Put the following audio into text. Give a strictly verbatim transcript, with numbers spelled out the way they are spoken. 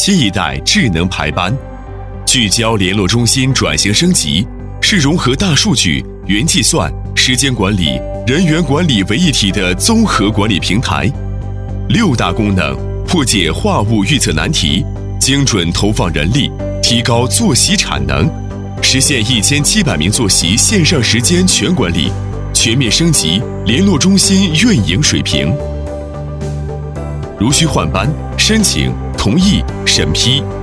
新一代智能排班，聚焦联络中心转型升级，是融合大数据、云计算、时间管理、人员管理为一体的综合管理平台。六大功能破解话务预测难题，精准投放人力，提高作息产能，实现一千七百名作息线上时间全管理，全面升级联络中心运营水平。如需换班，申请、同意、审批、